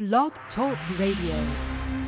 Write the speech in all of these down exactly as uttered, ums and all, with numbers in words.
Blog Talk Radio.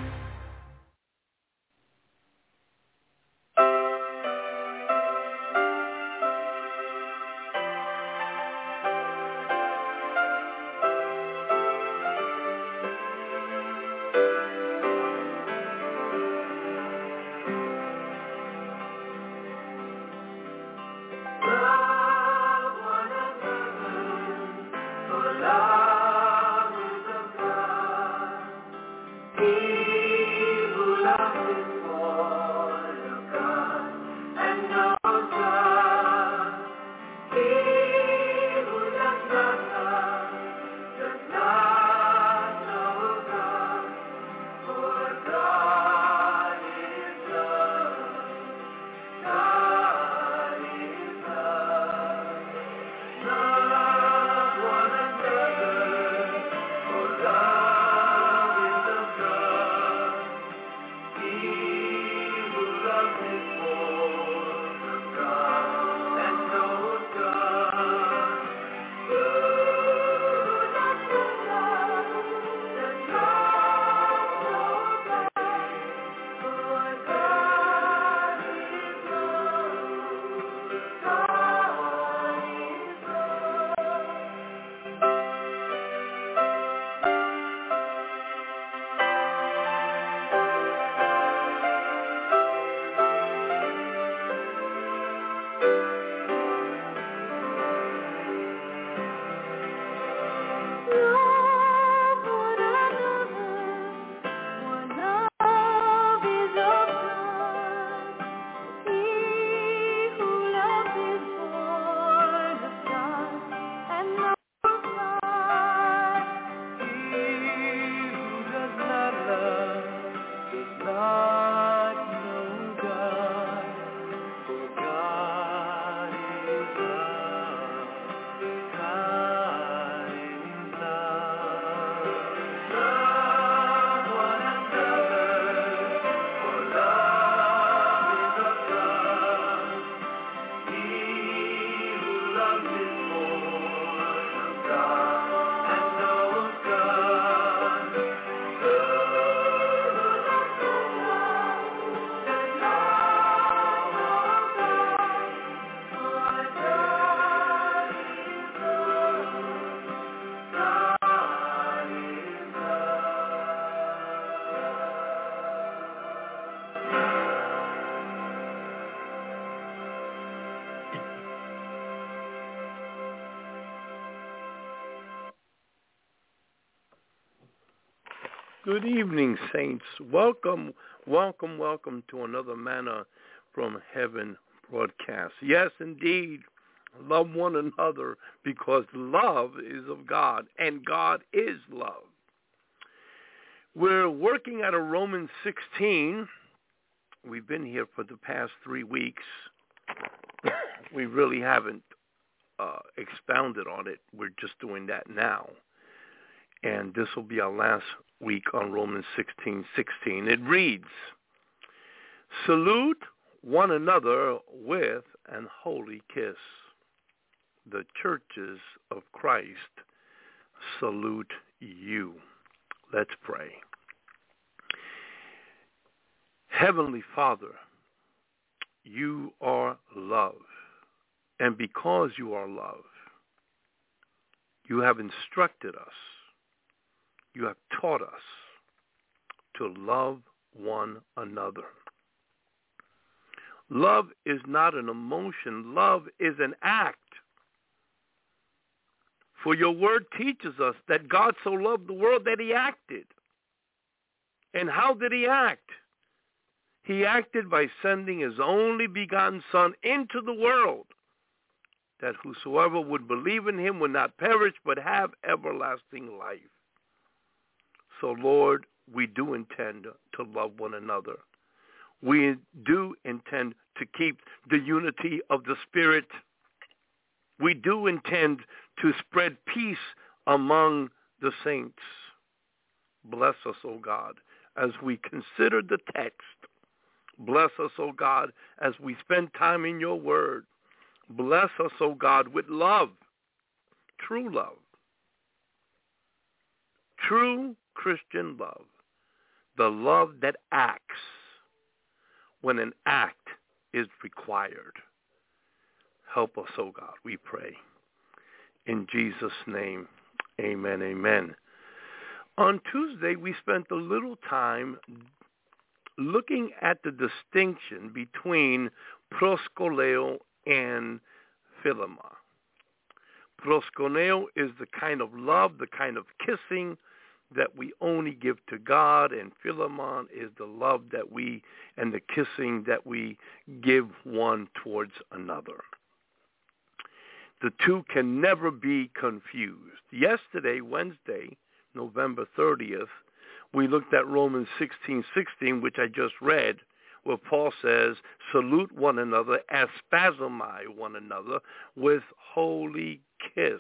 Good evening, saints. Welcome, welcome, welcome to another Manna from Heaven broadcast. Yes, indeed, love one another because love is of God, and God is love. We're working out of Romans sixteen. We've been here for the past three weeks. We really haven't uh, expounded on it. We're just doing that now. And this will be our last week on Romans sixteen sixteen. It reads, "Salute one another with an holy kiss. The churches of Christ salute you." Let's pray. Heavenly Father, you are love. And because you are love, you have instructed us. You have taught us to love one another. Love is not an emotion. Love is an act. For your word teaches us that God so loved the world that he acted. And how did he act? He acted by sending his only begotten Son into the world, that whosoever would believe in him would not perish but have everlasting life. So, Lord, we do intend to love one another. We do intend to keep the unity of the Spirit. We do intend to spread peace among the saints. Bless us, O God, as we consider the text. Bless us, O God, as we spend time in your word. Bless us, O God, with love, true love, true Christian love, the love that acts when an act is required. Help us, oh God, we pray. In Jesus' name, amen, amen. On Tuesday, we spent a little time looking at the distinction between proskuneo and philema. Proskuneo is the kind of love, the kind of kissing that we only give to God, and philemon is the love that we and the kissing that we give one towards another. The two can never be confused. Yesterday, Wednesday, November thirtieth, we looked at Romans sixteen sixteen, which I just read, where Paul says, salute one another, aspazomai one another with holy kiss.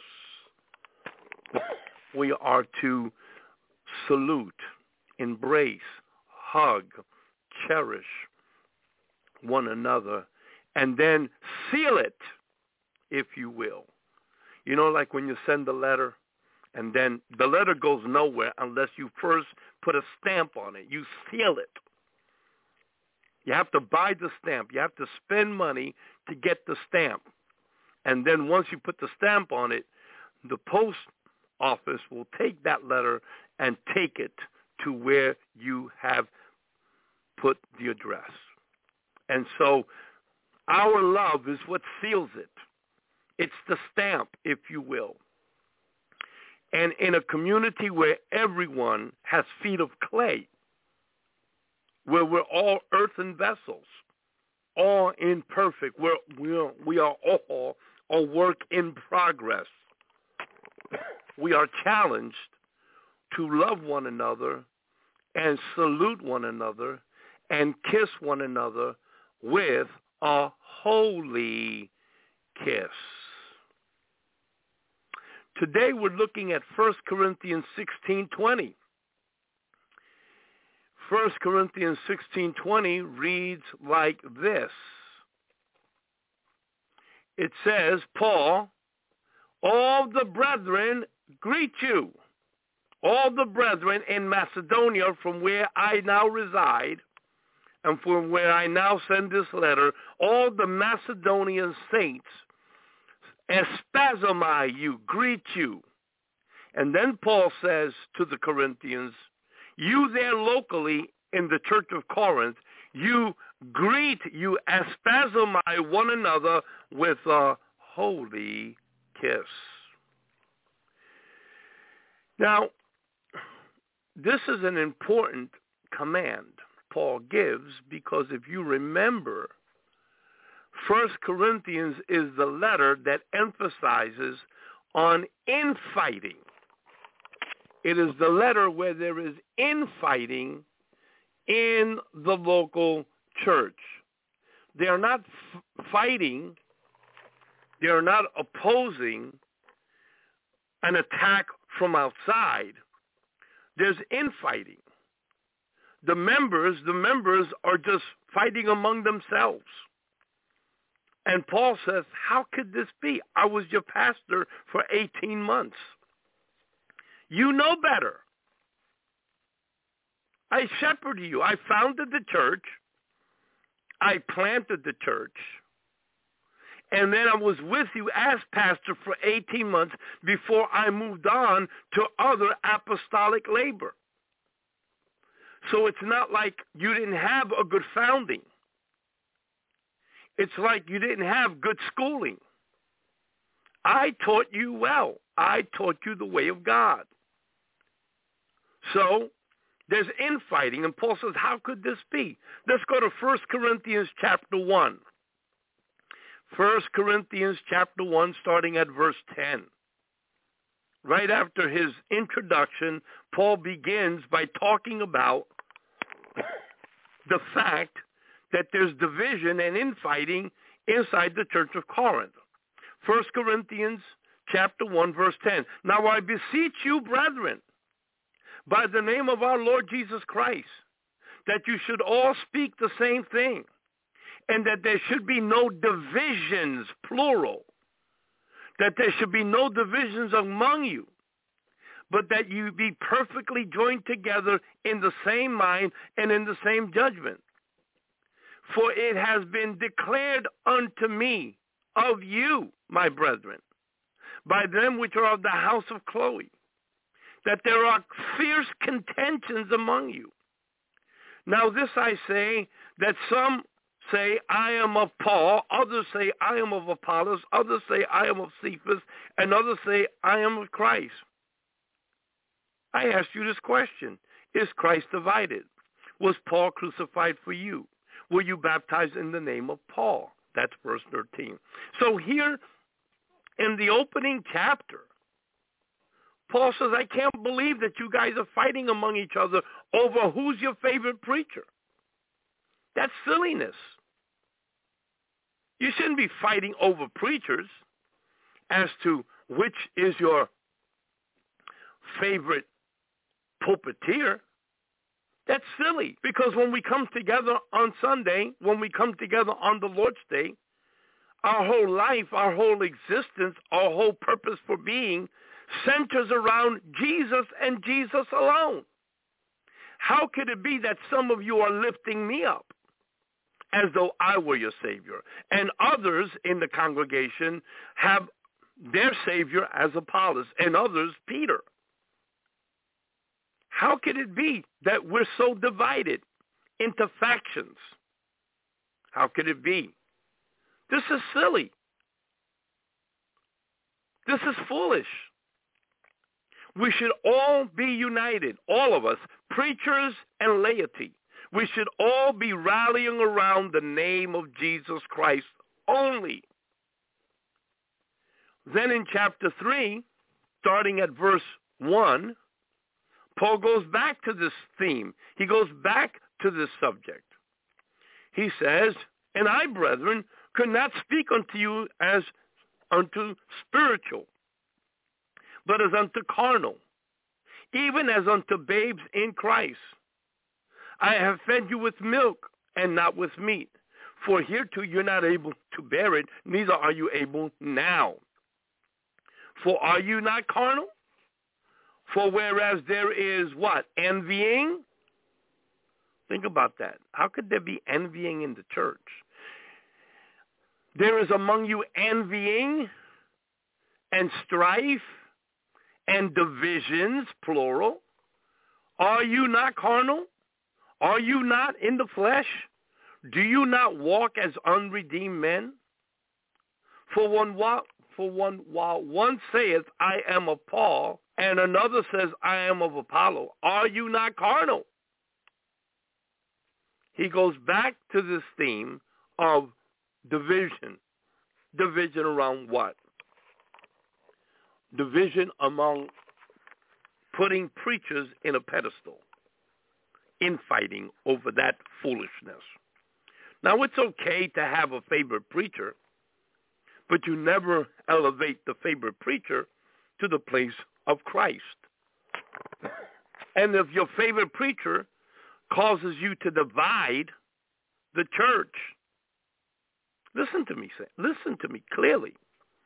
We are to salute, embrace, hug, cherish one another, and then seal it, if you will. You know, like when you send a letter, and then the letter goes nowhere unless you first put a stamp on it. You seal it. You have to buy the stamp. You have to spend money to get the stamp. And then once you put the stamp on it, the post office will take that letter and take it to where you have put the address. And so our love is what seals it. It's the stamp, if you will. And in a community where everyone has feet of clay, where we're all earthen vessels, all imperfect, we're, we're, we are all a work in progress, we are challenged to love one another and salute one another and kiss one another with a holy kiss. Today we're looking at First Corinthians sixteen twenty. First Corinthians sixteen twenty reads like this. It says, Paul, all the brethren greet you. All the brethren in Macedonia, from where I now reside, and from where I now send this letter, all the Macedonian saints espazomai you, greet you. And then Paul says to the Corinthians, you there locally in the church of Corinth, you greet, you espazomai one another with a holy kiss. Now, this is an important command Paul gives, because if you remember, First Corinthians is the letter that emphasizes on infighting. It is the letter where there is infighting in the local church. They are not f- fighting, they are not opposing an attack from outside. There's infighting. The members, the members are just fighting among themselves. And Paul says, how could this be? I was your pastor for eighteen months. You know better. I shepherded you. I founded the church. I planted the church. And then I was with you as pastor for eighteen months before I moved on to other apostolic labor. So it's not like you didn't have a good founding. It's like you didn't have good schooling. I taught you well. I taught you the way of God. So there's infighting, and Paul says, how could this be? Let's go to First Corinthians chapter one. First Corinthians chapter one, starting at verse ten. Right after his introduction, Paul begins by talking about the fact that there's division and infighting inside the church of Corinth. First Corinthians chapter one, verse ten. Now I beseech you, brethren, by the name of our Lord Jesus Christ, that you should all speak the same thing, and that there should be no divisions, plural, that there should be no divisions among you, but that you be perfectly joined together in the same mind and in the same judgment. For it has been declared unto me of you, my brethren, by them which are of the house of Chloe, that there are fierce contentions among you. Now this I say, that some say, I am of Paul, others say, I am of Apollos, others say, I am of Cephas, and others say, I am of Christ. I ask you this question. Is Christ divided? Was Paul crucified for you? Were you baptized in the name of Paul? That's verse thirteen. So here in the opening chapter, Paul says, I can't believe that you guys are fighting among each other over who's your favorite preacher. That's silliness. You shouldn't be fighting over preachers as to which is your favorite pulpiteer. That's silly, because when we come together on Sunday, when we come together on the Lord's Day, our whole life, our whole existence, our whole purpose for being centers around Jesus and Jesus alone. How could it be that some of you are lifting me up as though I were your Savior, and others in the congregation have their Savior as Apollos, and others Peter? How could it be that we're so divided into factions? How could it be? This is silly. This is foolish. We should all be united, all of us, preachers and laity. We should all be rallying around the name of Jesus Christ only. Then in chapter three, starting at verse one, Paul goes back to this theme. He goes back to this subject. He says, and I, brethren, could not speak unto you as unto spiritual, but as unto carnal, even as unto babes in Christ. I have fed you with milk and not with meat, for hereto you're not able to bear it, neither are you able now. For are you not carnal? For whereas there is what? Envying? Think about that. How could there be envying in the church? There is among you envying and strife and divisions, plural. Are you not carnal? Are you not in the flesh? Do you not walk as unredeemed men? For one while, for one while one saith, I am of Paul, and another says, I am of Apollo. Are you not carnal? He goes back to this theme of division. Division around what? Division among putting preachers in a pedestal, infighting over that foolishness. Now, it's okay to have a favorite preacher, but you never elevate the favorite preacher to the place of Christ. And if your favorite preacher causes you to divide the church, listen to me, listen to me clearly.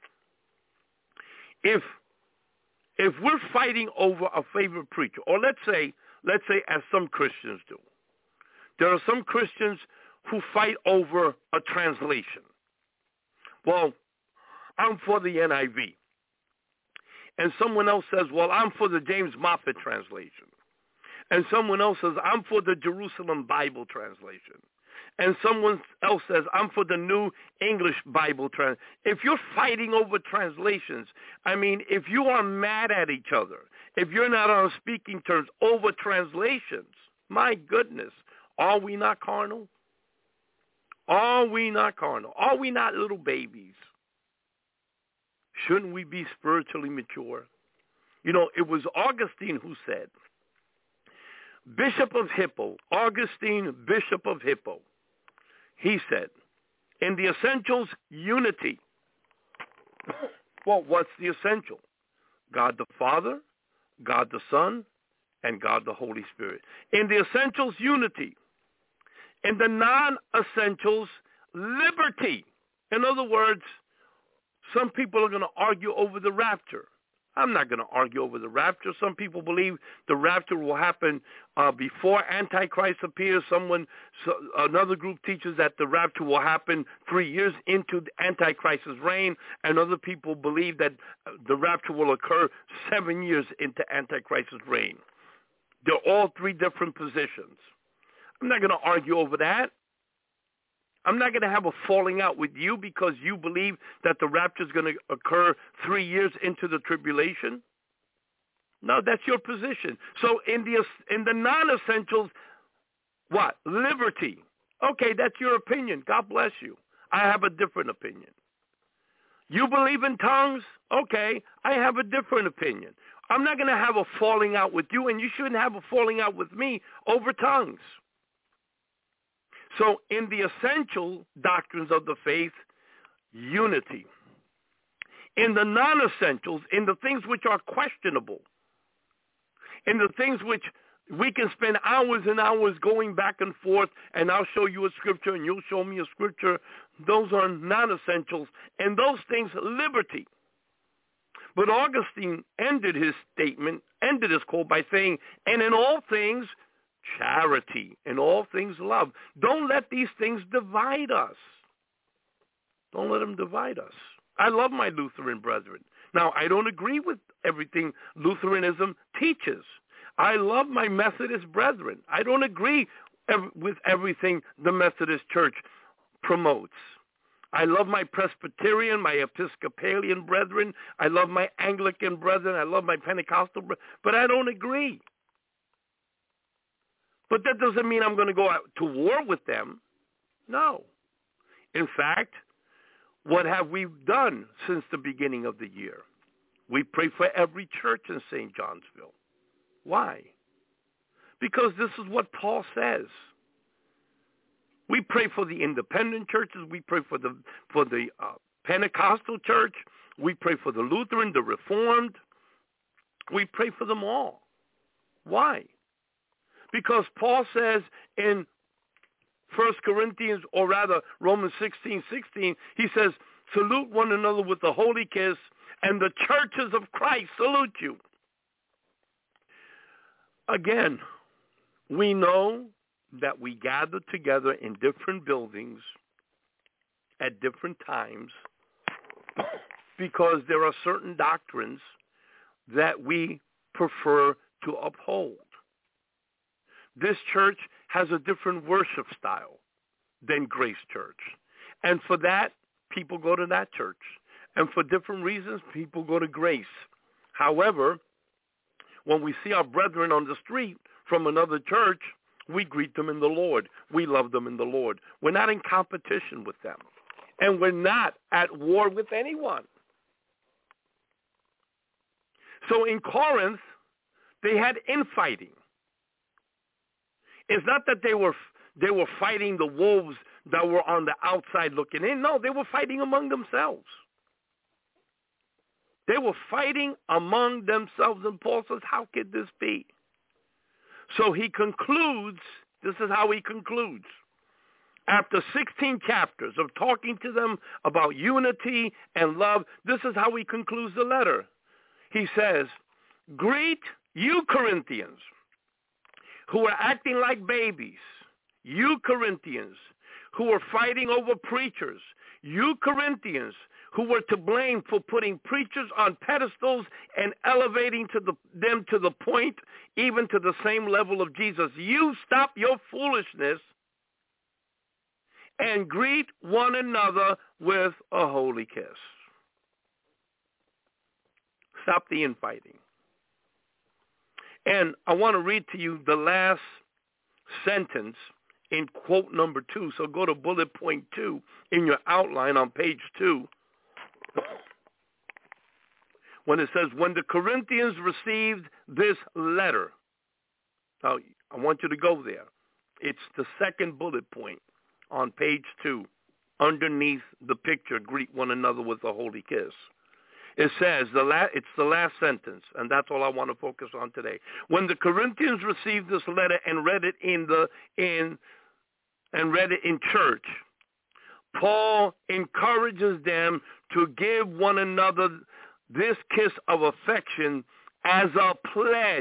If if we're fighting over a favorite preacher, or let's say, let's say as some Christians do, there are some Christians who fight over a translation. Well, I'm for the N I V. And someone else says, well, I'm for the James Moffat translation. And someone else says, I'm for the Jerusalem Bible translation. And someone else says, I'm for the New English Bible translation. If you're fighting over translations, I mean, if you are mad at each other, if you're not on speaking terms over translations, my goodness, are we not carnal? Are we not carnal? Are we not little babies? Shouldn't we be spiritually mature? You know, it was Augustine who said, Bishop of Hippo, Augustine, Bishop of Hippo, he said, in the essentials, unity. Well, what's the essential? God the Father, God the Son, and God the Holy Spirit. In the essentials, unity. In the non-essentials, liberty. In other words, some people are going to argue over the rapture. I'm not going to argue over the rapture. Some people believe the rapture will happen uh, before Antichrist appears. Someone, so another group teaches that the rapture will happen three years into Antichrist's reign, and other people believe that the rapture will occur seven years into Antichrist's reign. They're all three different positions. I'm not going to argue over that. I'm not going to have a falling out with you because you believe that the rapture is going to occur three years into the tribulation. No, that's your position. So in the in the non-essentials, what? Liberty. Okay, that's your opinion. God bless you. I have a different opinion. You believe in tongues? Okay, I have a different opinion. I'm not going to have a falling out with you, and you shouldn't have a falling out with me over tongues. So in the essential doctrines of the faith, unity. In the non-essentials, in the things which are questionable, in the things which we can spend hours and hours going back and forth, and I'll show you a scripture and you'll show me a scripture, those are non-essentials. And those things, liberty. But Augustine ended his statement, ended his quote by saying, and in all things, charity, in all things love. Don't let these things divide us. Don't let them divide us. I love my Lutheran brethren. Now, I don't agree with everything Lutheranism teaches. I love my Methodist brethren. I don't agree ev- with everything the Methodist Church promotes. I love my Presbyterian, my Episcopalian brethren. I love my Anglican brethren. I love my Pentecostal brethren. But I don't agree. But that doesn't mean I'm going to go out to war with them. No. In fact, what have we done since the beginning of the year? We pray for every church in Saint Johnsville. Why? Because this is what Paul says. We pray for the independent churches. We pray for the for the uh, Pentecostal church. We pray for the Lutheran, the Reformed. We pray for them all. Why? Because Paul says in First Corinthians, or rather Romans sixteen sixteen, he says, salute one another with a holy kiss, and the churches of Christ salute you. Again, we know that we gather together in different buildings at different times because there are certain doctrines that we prefer to uphold. This church has a different worship style than Grace Church. And for that, people go to that church. And for different reasons, people go to Grace. However, when we see our brethren on the street from another church, we greet them in the Lord. We love them in the Lord. We're not in competition with them. And we're not at war with anyone. So in Corinth, they had infighting. It's not that they were they were fighting the wolves that were on the outside looking in. No, they were fighting among themselves. They were fighting among themselves. And Paul says, how could this be? So he concludes, this is how he concludes. After sixteen chapters of talking to them about unity and love, this is how he concludes the letter. He says, greet you Corinthians who are acting like babies, you Corinthians who are fighting over preachers, you Corinthians who were to blame for putting preachers on pedestals and elevating to the, them to the point, even to the same level of Jesus. You stop your foolishness and greet one another with a holy kiss. Stop the infighting. And I want to read to you the last sentence in quote number two. So go to bullet point two in your outline on page two. When it says, when the Corinthians received this letter. Now, I want you to go there. It's the second bullet point on page two. Underneath the picture, greet one another with a holy kiss. It says, the la- it's the last sentence, and that's all I want to focus on today. When the Corinthians received this letter and read it in the in and read it in church, Paul encourages them to give one another this kiss of affection as a pledge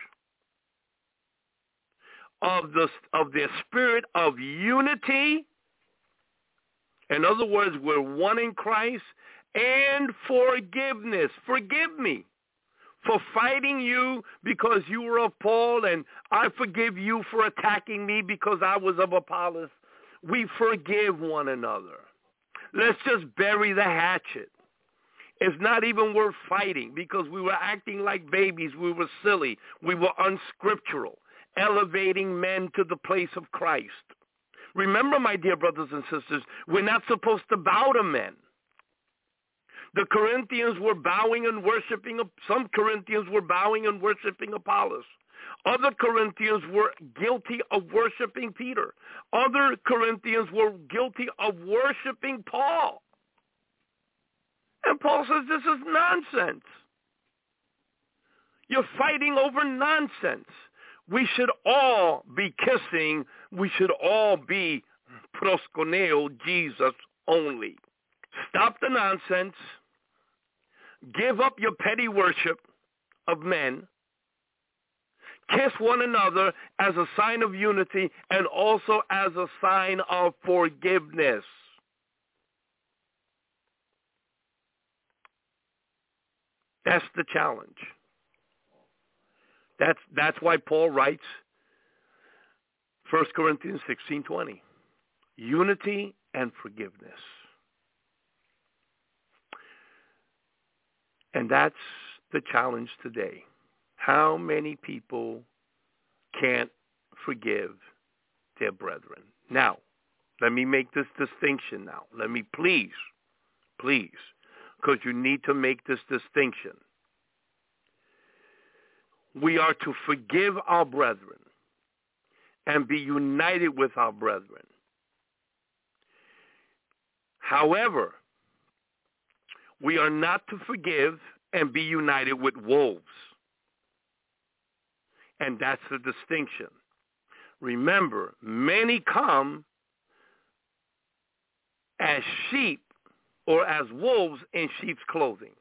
of the of their spirit of unity. In other words, we're one in Christ, and forgiveness. Forgive me for fighting you because you were of Paul, and I forgive you for attacking me because I was of Apollos. We forgive one another. Let's just bury the hatchet. It's not even worth fighting because we were acting like babies. We were silly. We were unscriptural, elevating men to the place of Christ. Remember, my dear brothers and sisters, we're not supposed to bow to men. The Corinthians were bowing and worshiping. Some Corinthians were bowing and worshiping Apollos. Other Corinthians were guilty of worshiping Peter. Other Corinthians were guilty of worshiping Paul. And Paul says this is nonsense. You're fighting over nonsense. We should all be kissing. We should all be proskuneo, Jesus only. Stop the nonsense. Give up your petty worship of men. Kiss one another as a sign of unity and also as a sign of forgiveness. That's the challenge. That's that's why Paul writes First Corinthians sixteen twenty. Unity and forgiveness. And that's the challenge today. How many people can't forgive their brethren? Now, let me make this distinction now. Let me please, please, because you need to make this distinction. We are to forgive our brethren and be united with our brethren. However, we are not to forgive and be united with wolves. And that's the distinction. Remember, many come as sheep or as wolves in sheep's clothing.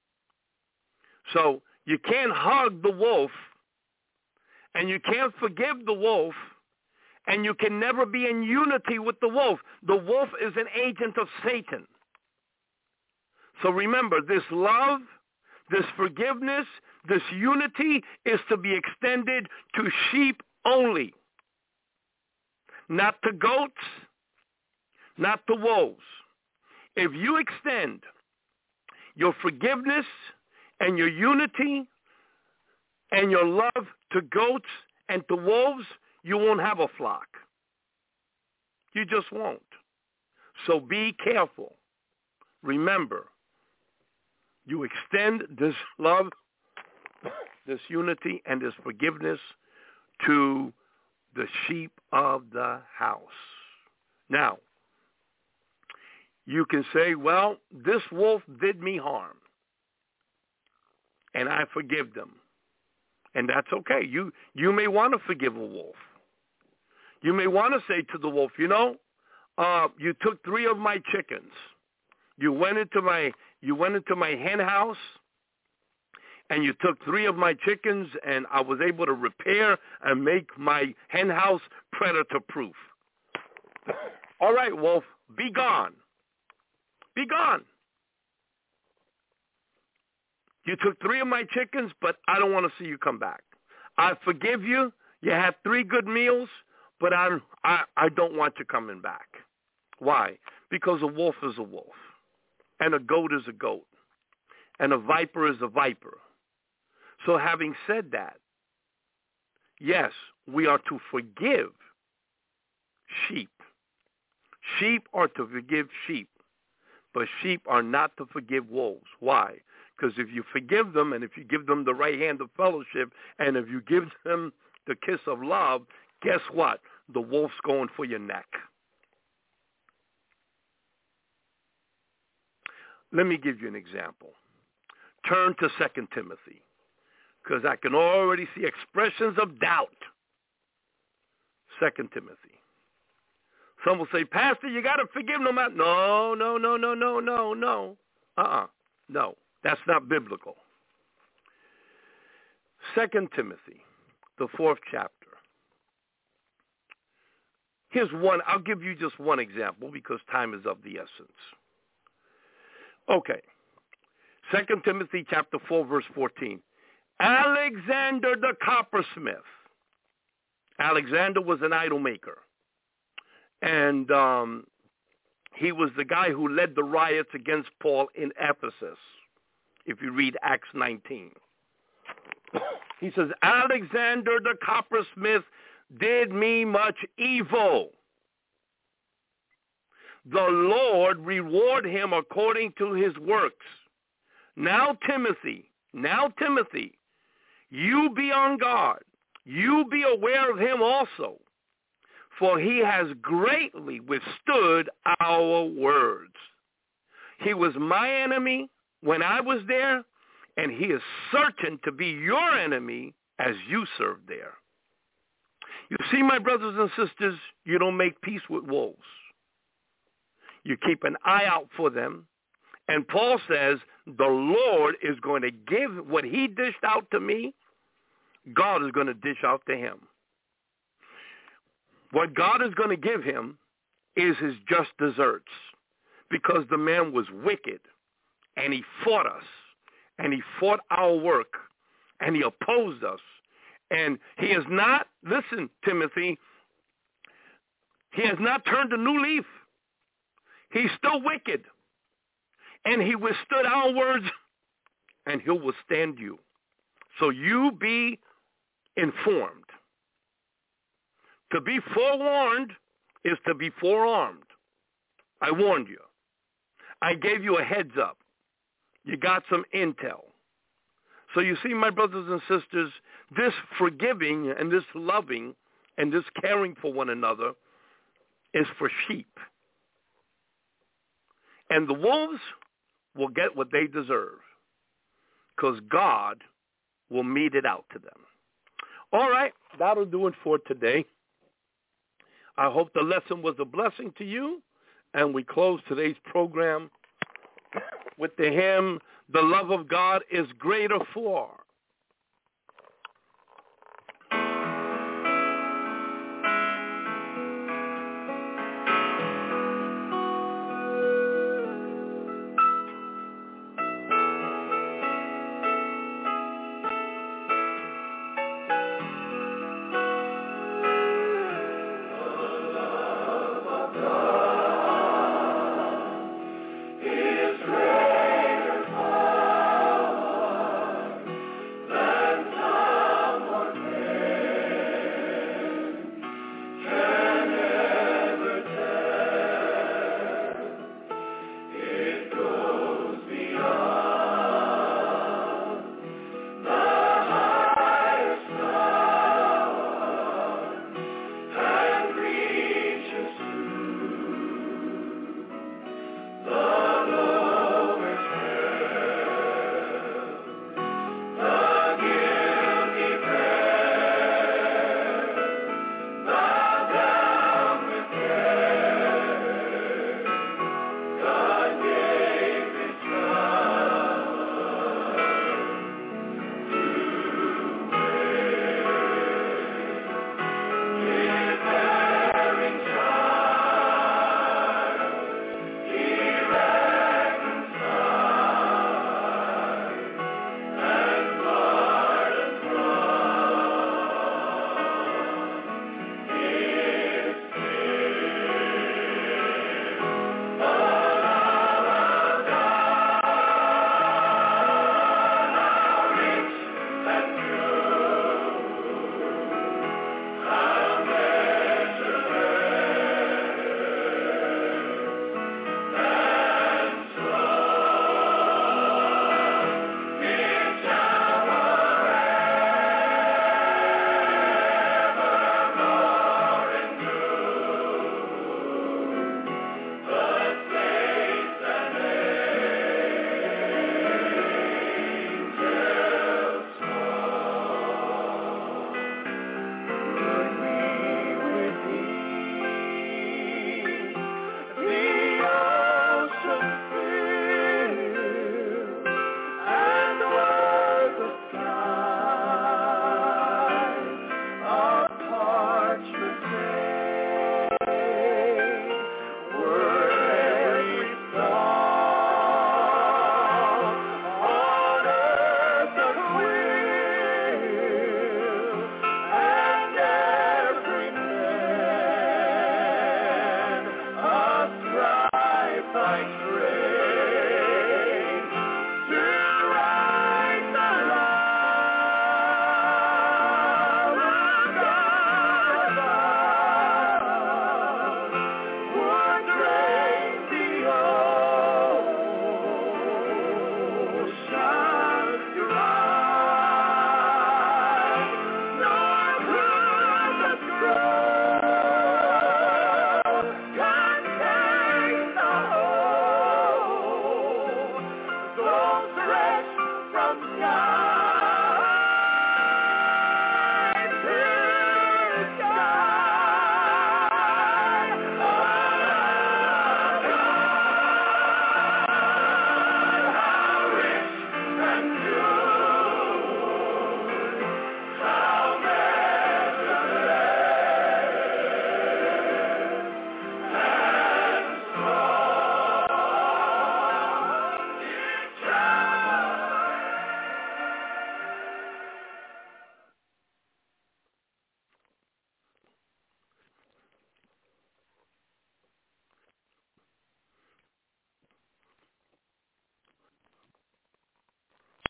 So you can't hug the wolf, and you can't forgive the wolf, and you can never be in unity with the wolf. The wolf is an agent of Satan. So remember, this love, this forgiveness, this unity is to be extended to sheep only, not to goats, not to wolves. If you extend your forgiveness and your unity and your love to goats and to wolves, you won't have a flock. You just won't. So be careful. Remember, you extend this love, this unity, and this forgiveness to the sheep of the house. Now, you can say, well, this wolf did me harm, and I forgive them. And that's okay. You, you may want to forgive a wolf. You may want to say to the wolf, you know, uh, you took three of my chickens. You went into my you went into my hen house, and you took three of my chickens, and I was able to repair and make my hen house predator-proof. All right, wolf, be gone. Be gone. You took three of my chickens, but I don't want to see you come back. I forgive you. You had three good meals, but I, I, I don't want you coming back. Why? Because a wolf is a wolf, and a goat is a goat, and a viper is a viper. So having said that, yes, we are to forgive sheep. Sheep are to forgive sheep, but sheep are not to forgive wolves. Why? Because if you forgive them, and if you give them the right hand of fellowship, and if you give them the kiss of love, guess what? The wolf's going for your neck. Let me give you an example. Turn to Second Timothy, because I can already see expressions of doubt. Second Timothy. Some will say, Pastor, you got to forgive no matter. No, no, no, no, no, no, no. Uh-uh. No. That's not biblical. Second Timothy, the fourth chapter. Here's one. I'll give you just one example because time is of the essence. Okay. Second Timothy chapter four, verse fourteen. Alexander the coppersmith. Alexander was an idol maker. And um, he was the guy who led the riots against Paul in Ephesus, if you read Acts nineteen. He says, Alexander the coppersmith did me much evil. The Lord reward him according to his works. Now, Timothy, now, Timothy, you be on guard. You be aware of him also, for he has greatly withstood our words. He was my enemy when I was there, and he is certain to be your enemy as you serve there. You see, my brothers and sisters, you don't make peace with wolves. You keep an eye out for them. And Paul says, the Lord is going to give what he dished out to me, God is going to dish out to him. What God is going to give him is his just deserts, because the man was wicked, and he fought us, and he fought our work, and he opposed us. And he has not, listen, Timothy, he has not turned a new leaf. He's still wicked. And he withstood our words, and he'll withstand you. So you be informed. To be forewarned is to be forearmed. I warned you. I gave you a heads up. You got some intel. So you see, my brothers and sisters, this forgiving and this loving and this caring for one another is for sheep. And the wolves will get what they deserve, because God will mete it out to them. All right, that'll do it for today. I hope the lesson was a blessing to you, and we close today's program with the hymn, The Love of God is Greater For.